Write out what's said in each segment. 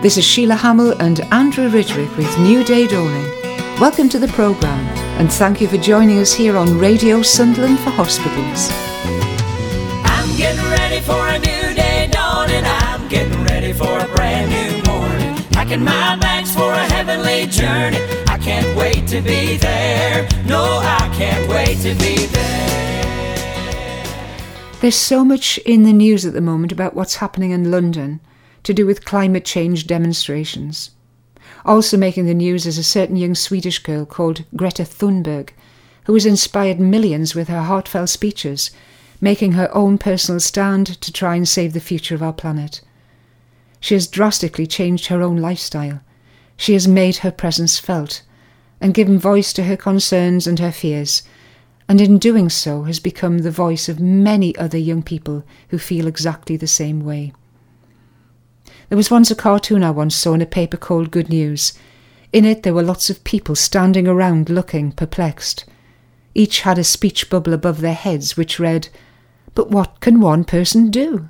This is Sheila Hamill and Andrew Ridgwick with New Day Dawning. Welcome to the programme and thank you for joining us here on Radio Sunderland for Hospitals. I'm getting ready for a new day dawning. I'm getting ready for a brand new morning. Packing my bags for a heavenly journey. I can't wait to be there. No, I can't wait to be there. There's so much in the news at the moment about what's happening in London to do with climate change demonstrations. Also making the news is a certain young Swedish girl called Greta Thunberg, who has inspired millions with her heartfelt speeches, making her own personal stand to try and save the future of our planet. She has drastically changed her own lifestyle. She has made her presence felt and given voice to her concerns and her fears, and in doing so has become the voice of many other young people who feel exactly the same way. There was once a cartoon I once saw in a paper called Good News. In it there were lots of people standing around looking perplexed. Each had a speech bubble above their heads which read, "But what can one person do?"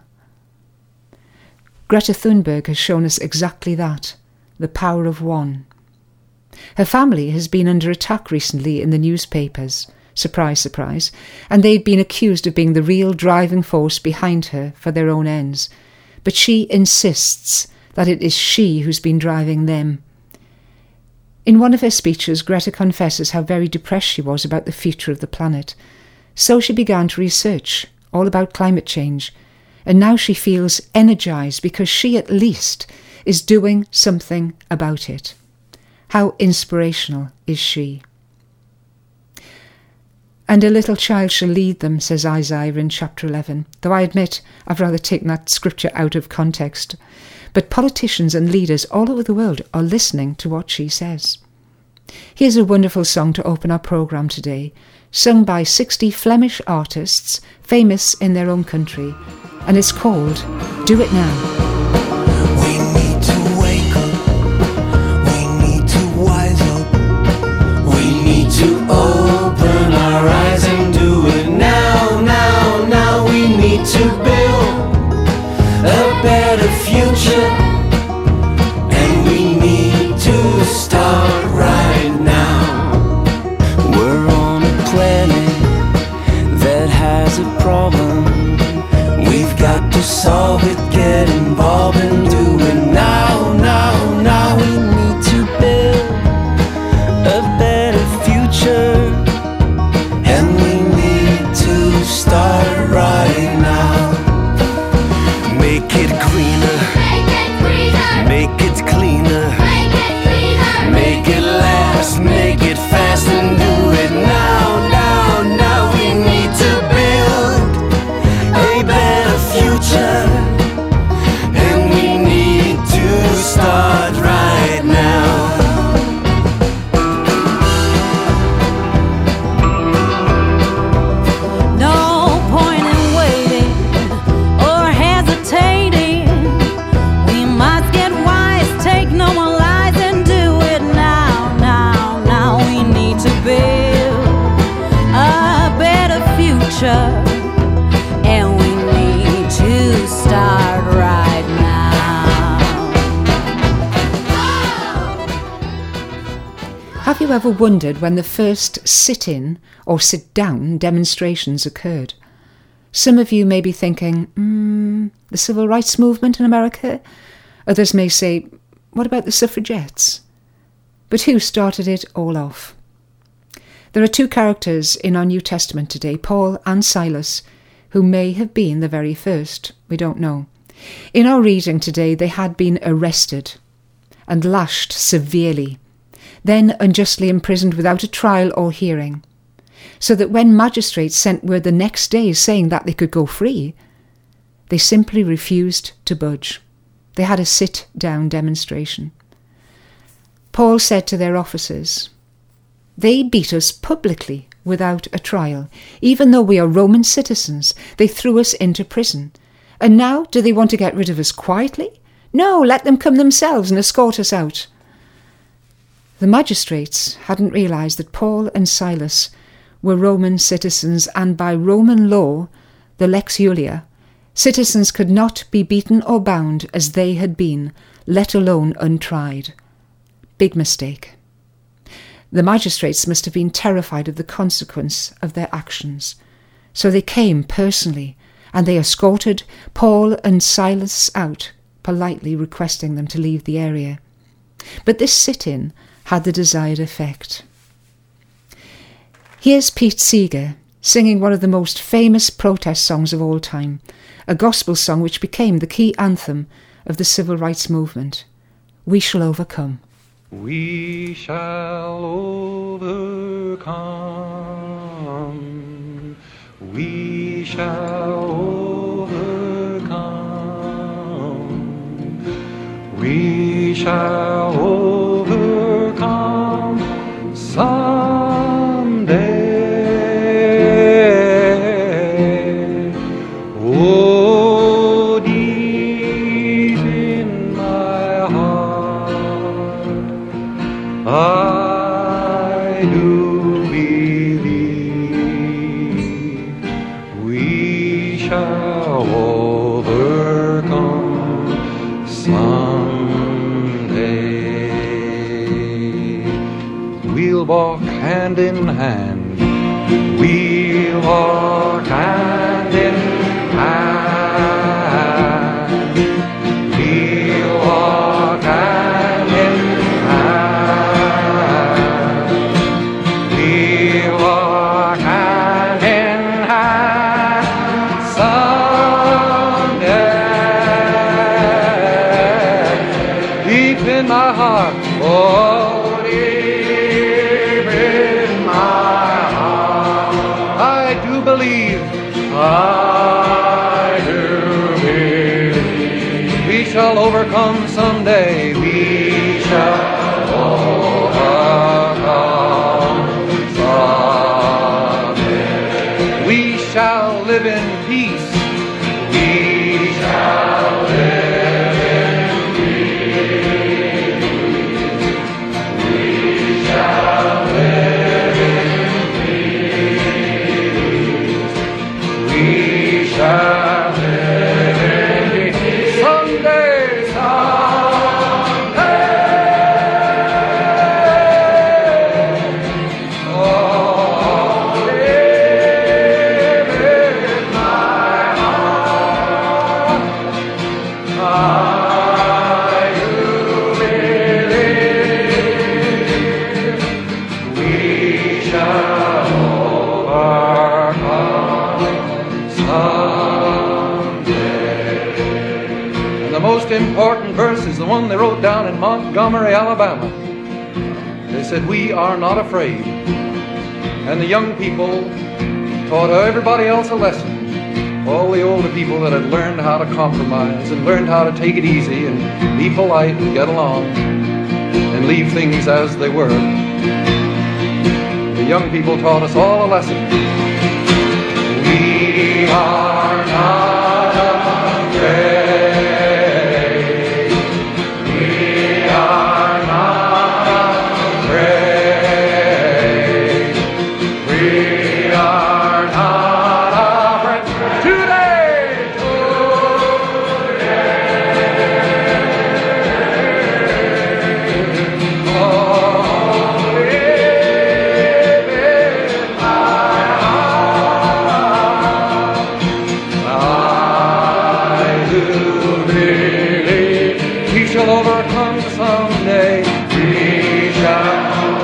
Greta Thunberg has shown us exactly that, the power of one. Her family has been under attack recently in the newspapers, surprise, surprise, and they've been accused of being the real driving force behind her for their own ends. But she insists that it is she who's been driving them. In one of her speeches, Greta confesses how very depressed she was about the future of the planet. So she began to research all about climate change, and now she feels energised because she at least is doing something about it. How inspirational is she? And a little child shall lead them, says Isaiah in chapter 11, though I admit I've rather taken that scripture out of context. But politicians and leaders all over the world are listening to what she says. Here's a wonderful song to open our programme today, sung by 60 Flemish artists, famous in their own country, and it's called Do It Now. We need to wake up. We need to wise up. We need to open our eyes and do it now, now, now. We need to build a better future, and we need to start right now. We're on a planet that has a problem. We've got to solve it, get involved and do it now, now, now. We need to build a better future, and we need to start right now. Make it greener, make it cleaner, make it last, make it fast, and do it now, now, now. We need to build a better future, and we need to start right now. No point in waiting or hesitating. We must get wise, take no more lies, and do it now, now, now. We need to build a better future, and we need to start right now. Have you ever wondered when the first sit-in or sit-down demonstrations occurred? Some of you may be thinking, the civil rights movement in America? Others may say, what about the suffragettes? But who started it all off? There are two characters in our New Testament today, Paul and Silas, who may have been the very first. We don't know. In our reading today, they had been arrested and lashed severely, then unjustly imprisoned without a trial or hearing, so that when magistrates sent word the next day saying that they could go free, they simply refused to budge. They had a sit-down demonstration. Paul said to their officers, "They beat us publicly without a trial. Even though we are Roman citizens, they threw us into prison. And now do they want to get rid of us quietly? No, let them come themselves and escort us out." The magistrates hadn't realised that Paul and Silas were Roman citizens, and by Roman law, the Lex Julia, Citizens could not be beaten or bound as they had been, let alone untried. Big mistake. The magistrates must have been terrified of the consequence of their actions. So they came personally, and they escorted Paul and Silas out, politely requesting them to leave the area. But this sit-in had the desired effect. Here's Pete Seeger singing one of the most famous protest songs of all time, a gospel song which became the key anthem of the civil rights movement. We shall overcome. We shall overcome. We shall overcome. We shall overcome someday. Oh, deep in my heart, I do believe we shall overcome someday. We'll walk hand in hand. We'll walk hand in hand. We'll walk hand in hand. We'll walk hand in hand someday. Deep in my heart, oh, deep in my heart, I do believe, I do believe we shall overcome someday. We shall overcome someday. We shall live in peace. We shall live in peace. We shall live in peace. We shall live in peace. Someday, someday. Oh, live in my heart. I do believe we shall overcome someday. And the most important verse is the one they wrote down in Montgomery, Alabama. They said, we are not afraid. And the young people taught everybody else a lesson. All the older people that had learned how to compromise and learned how to take it easy and be polite and get along and leave things as they were. The young people taught us all a lesson. We are not afraid. We are not afraid. We are not afraid. Today, oh, live in my heart. I do believe we shall overcome someday. We shall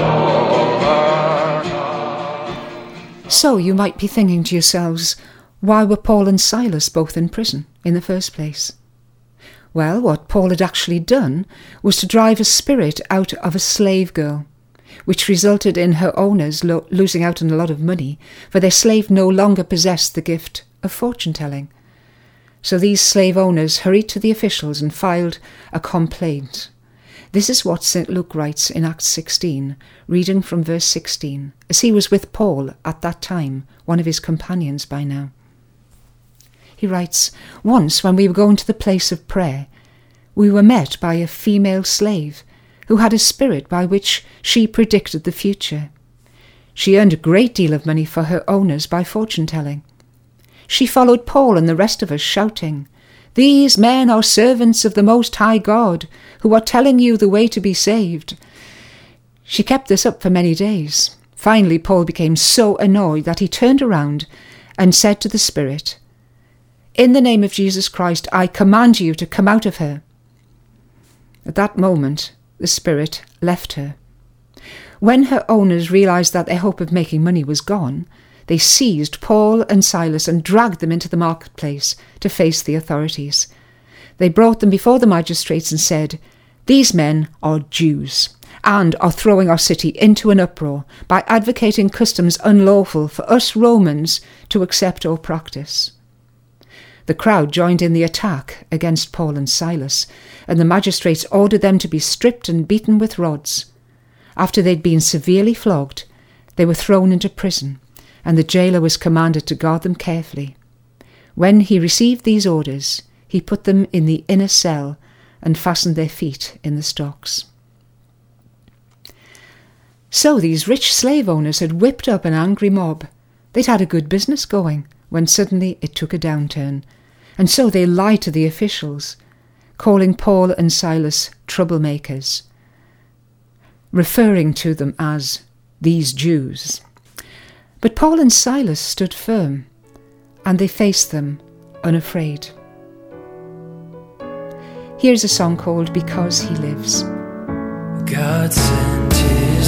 overcome. So you might be thinking to yourselves, why were Paul and Silas both in prison in the first place? Well, what Paul had actually done was to drive a spirit out of a slave girl, which resulted in her owners losing out on a lot of money, for their slave no longer possessed the gift of fortune-telling. So these slave owners hurried to the officials and filed a complaint. This is what St. Luke writes in Acts 16, reading from verse 16, as he was with Paul at that time, one of his companions by now. He writes, once when we were going to the place of prayer, we were met by a female slave who had a spirit by which she predicted the future. She earned a great deal of money for her owners by fortune-telling. She followed Paul and the rest of us, shouting, "These men are servants of the Most High God, who are telling you the way to be saved." She kept this up for many days. Finally, Paul became so annoyed that he turned around and said to the Spirit, "In the name of Jesus Christ, I command you to come out of her." At that moment, the Spirit left her. When her owners realized that their hope of making money was gone, they seized Paul and Silas and dragged them into the marketplace to face the authorities. They brought them before the magistrates and said, "These men are Jews and are throwing our city into an uproar by advocating customs unlawful for us Romans to accept or practice." The crowd joined in the attack against Paul and Silas, and the magistrates ordered them to be stripped and beaten with rods. After they'd been severely flogged, they were thrown into prison, and the jailer was commanded to guard them carefully. When he received these orders, he put them in the inner cell and fastened their feet in the stocks. So these rich slave owners had whipped up an angry mob. They'd had a good business going, when suddenly it took a downturn, and so they lied to the officials, calling Paul and Silas troublemakers, referring to them as these Jews. But Paul and Silas stood firm, and they faced them unafraid. Here's a song called "Because He Lives." God sent His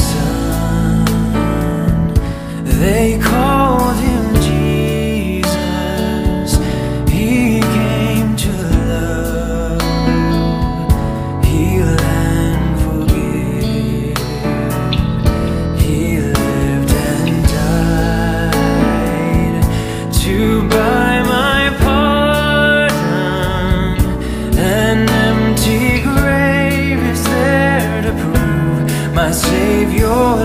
Son, they called Him Jesus. He came to love, heal and forgive. He lived and died to buy my pardon. An empty grave is there to prove my Savior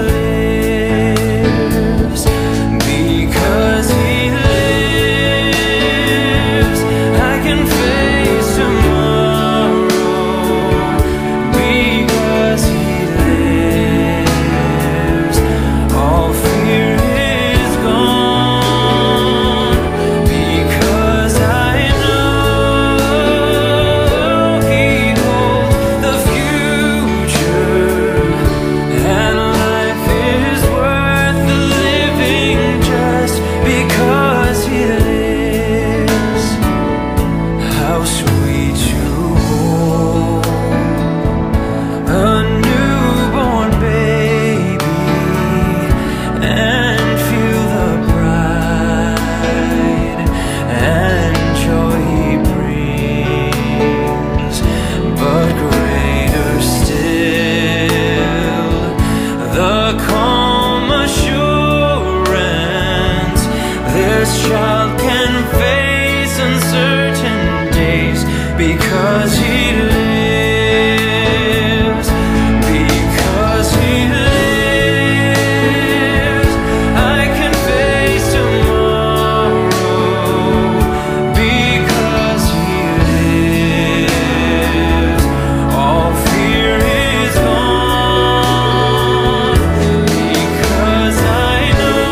lives. Because He lives, I can face tomorrow. Because He lives, all fear is gone. Because I know He holds the future, and life is worth the living just because He lives. How sweet to hold a newborn baby and feel the pride and joy He brings. But greater still, the calm assurance this child can face uncertain days because He lives. Because He lives, I can face tomorrow. Because He lives, all fear is gone. Because I know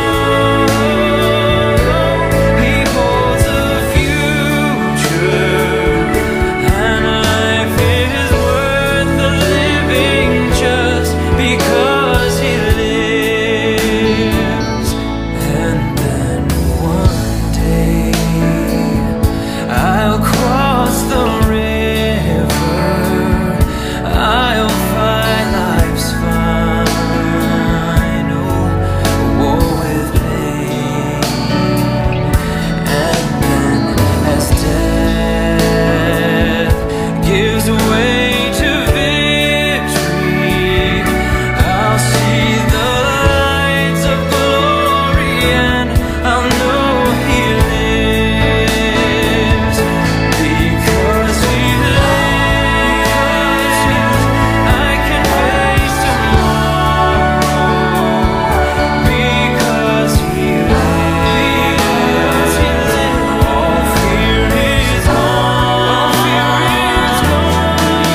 He holds the future, and life is worth the living just because He lives. And then one day I'll cross the river, I'll find life's final war with pain. And then as death gives way to victory, I'll see the lights of glory, and I'll know He lives. Because He lives, I can face tomorrow. Because He lives, all fear is gone. Because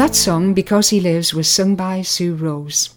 that song, Because He Lives, was sung by Sue Rose.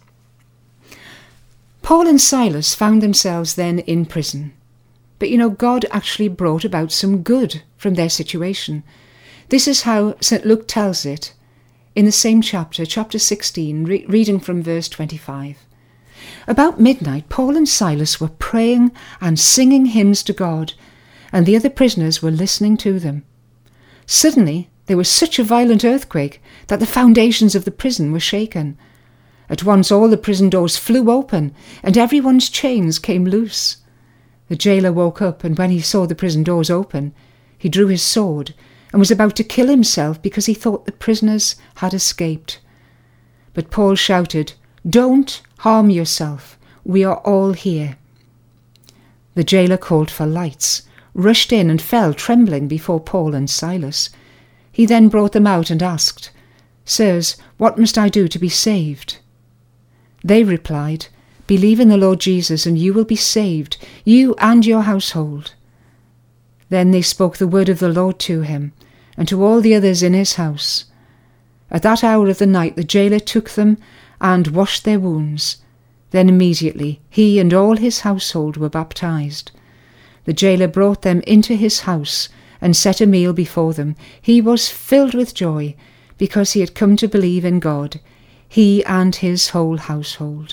Paul and Silas found themselves then in prison. But God actually brought about some good from their situation. This is how St. Luke tells it in the same chapter, chapter 16, reading from verse 25. About midnight, Paul and Silas were praying and singing hymns to God, and the other prisoners were listening to them. Suddenly, there was such a violent earthquake that the foundations of the prison were shaken. At once all the prison doors flew open, and everyone's chains came loose. The jailer woke up, and when he saw the prison doors open, he drew his sword and was about to kill himself because he thought the prisoners had escaped. But Paul shouted, "Don't harm yourself. We are all here." The jailer called for lights, rushed in and fell trembling before Paul and Silas. He then brought them out and asked, "Sirs, what must I do to be saved?" They replied, "Believe in the Lord Jesus and you will be saved, you and your household." Then they spoke the word of the Lord to him and to all the others in his house. At that hour of the night the jailer took them and washed their wounds. Then immediately he and all his household were baptized. The jailer brought them into his house and set a meal before them. He was filled with joy because he had come to believe in God, he and his whole household.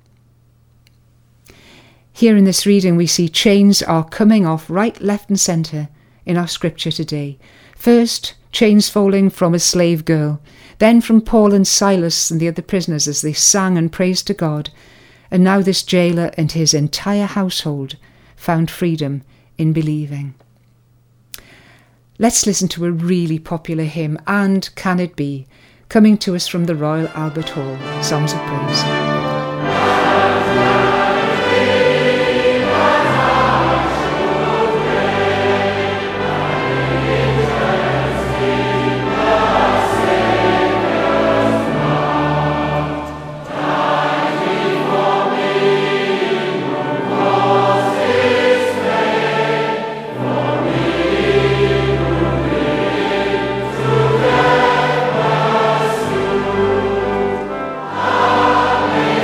Here in this reading we see chains are coming off right, left and centre in our scripture today. First, chains falling from a slave girl, then from Paul and Silas and the other prisoners as they sang and praised to God, and now this jailer and his entire household found freedom in believing. Let's listen to a really popular hymn, And Can It Be?, coming to us from the Royal Albert Hall, Songs of Praise. Amen.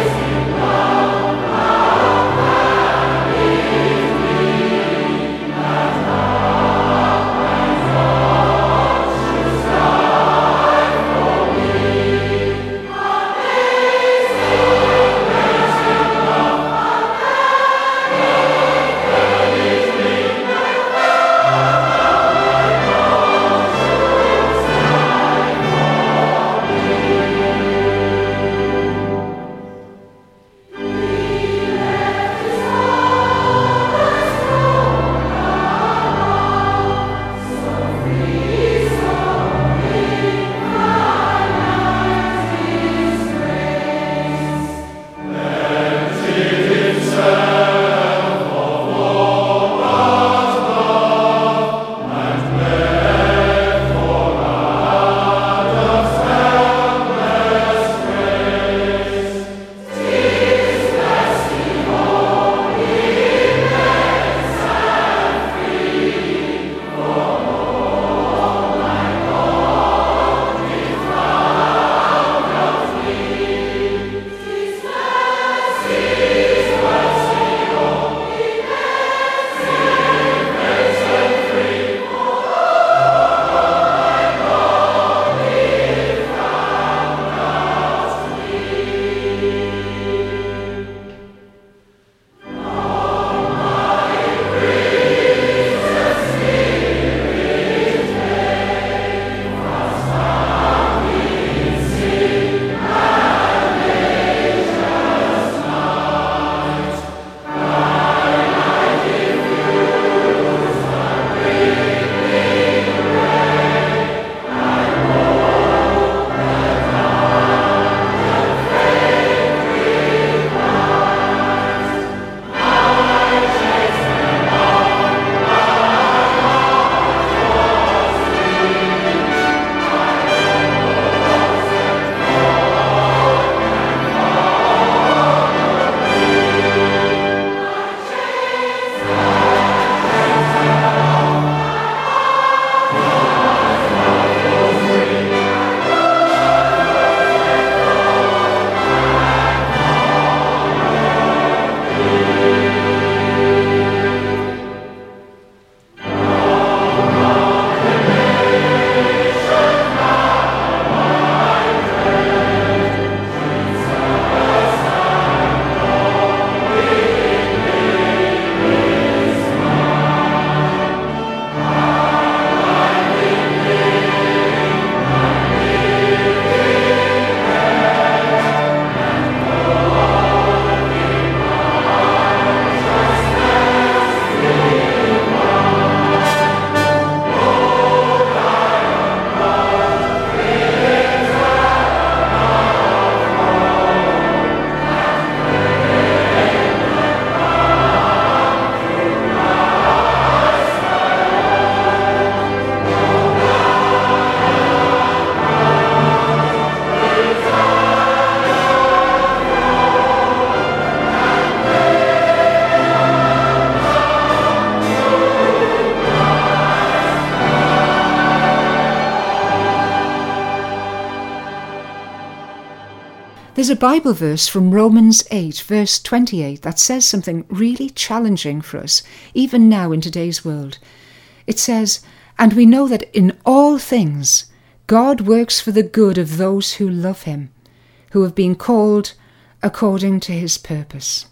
There's a Bible verse from Romans 8, verse 28, that says something really challenging for us, even now in today's world. It says, "And we know that in all things God works for the good of those who love him, who have been called according to his purpose."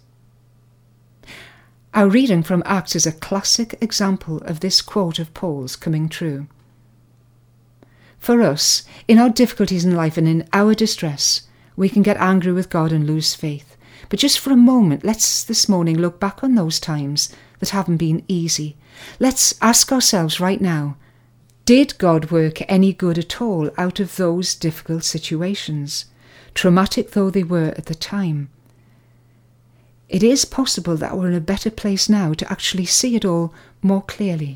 Our reading from Acts is a classic example of this quote of Paul's coming true. For us, in our difficulties in life and in our distress, we can get angry with God and lose faith. But just for a moment, let's this morning look back on those times that haven't been easy. Let's ask ourselves right now, did God work any good at all out of those difficult situations, traumatic though they were at the time? It is possible that we're in a better place now to actually see it all more clearly.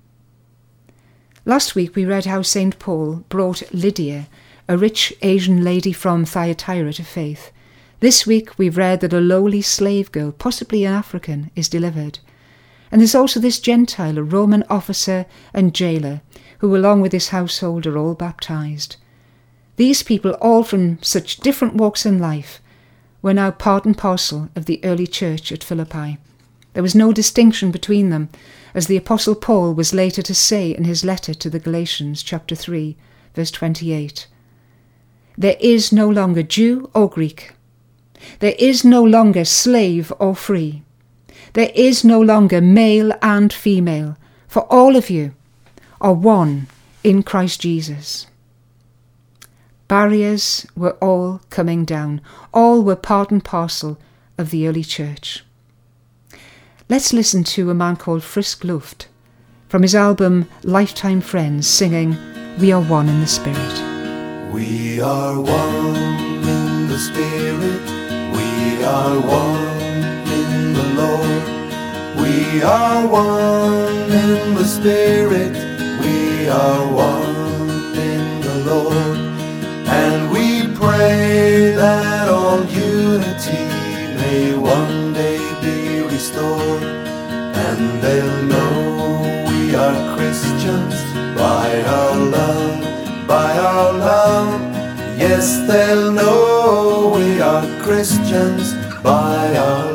Last week we read how St. Paul brought Lydia, a rich Asian lady from Thyatira, to faith. This week we've read that a lowly slave girl, possibly an African, is delivered. And there's also this Gentile, a Roman officer and jailer, who along with his household are all baptized. These people, all from such different walks in life, were now part and parcel of the early church at Philippi. There was no distinction between them, as the Apostle Paul was later to say in his letter to the Galatians, chapter 3, verse 28. There is no longer Jew or Greek. There is no longer slave or free. There is no longer male and female, for all of you are one in Christ Jesus. Barriers were all coming down. All were part and parcel of the early church. Let's listen to a man called Frisk Luft from his album Lifetime Friends singing We Are One in the Spirit. We are one in the Spirit, we are one in the Lord. We are one in the Spirit, we are one in the Lord. And we pray that all unity may one day be restored. And they'll know we are Christians by our love, by our love. Yes, they'll know we are Christians by our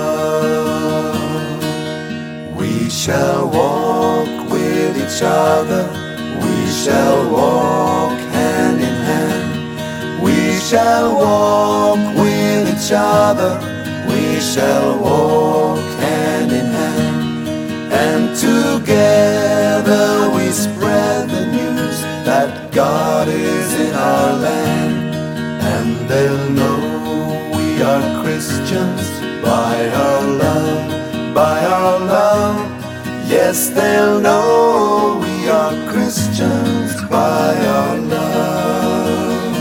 love. We shall walk with each other, we shall walk hand in hand. We shall walk with each other, we shall walk hand in hand. And together we spread the news that God is in our land. And they'll know we are Christians by our love, by our love. Yes, they'll know we are Christians by our love.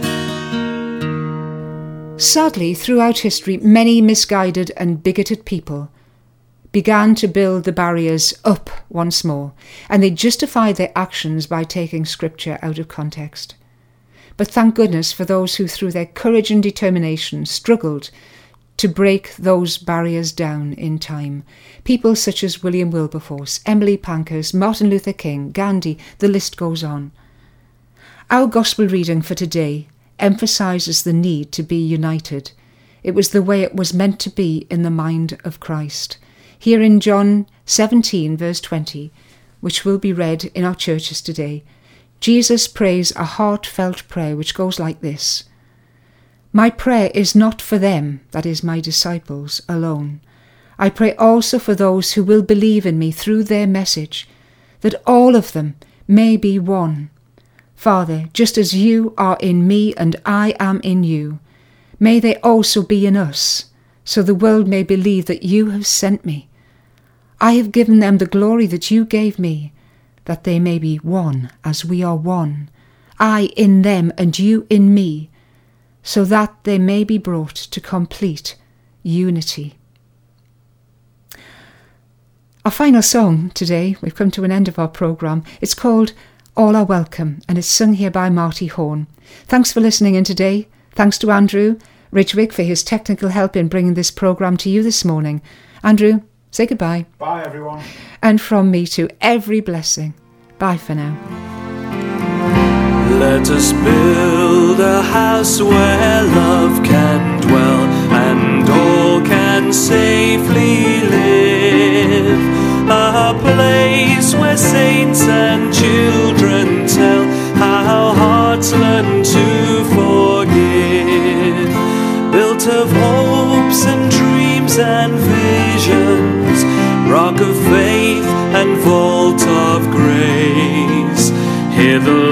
Sadly, throughout history, many misguided and bigoted people began to build the barriers up once more, and they justified their actions by taking scripture out of context. But thank goodness for those who, through their courage and determination, struggled to break those barriers down in time. People such as William Wilberforce, Emily Pankhurst, Martin Luther King, Gandhi, the list goes on. Our gospel reading for today emphasises the need to be united. It was the way it was meant to be in the mind of Christ. Here in John 17, verse 20, which will be read in our churches today, Jesus prays a heartfelt prayer which goes like this: My prayer is not for them, that is, my disciples, alone. I pray also for those who will believe in me through their message, that all of them may be one. Father, just as you are in me and I am in you, may they also be in us, so the world may believe that you have sent me. I have given them the glory that you gave me, that they may be one as we are one, I in them and you in me, so that they may be brought to complete unity. Our final song today, we've come to an end of our programme, it's called All Are Welcome, and it's sung here by Marty Horn. Thanks for listening in today. Thanks to Andrew Ridgwick for his technical help in bringing this programme to you this morning. Andrew, say goodbye. Bye, everyone. And from me to every blessing. Bye for now. Let us build Build a house where love can dwell and all can safely live. A place where saints and children tell how hearts learn to forgive. Built of hopes and dreams and visions, rock of faith and vault of grace. Here the